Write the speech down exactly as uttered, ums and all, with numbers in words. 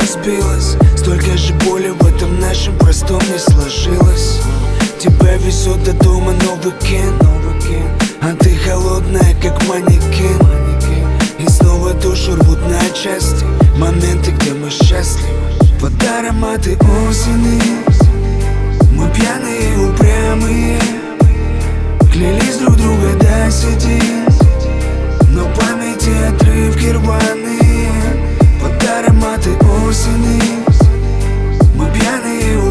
разбилась. Столько же боли в этом нашем простом не сложилось. Тебя везет до дома, но weekend, а ты холодная, как манекен. И снова душу рвут на части моменты, где мы счастливы. Под ароматы осени мы пьяные и упрямые, клялись друг друга до седи.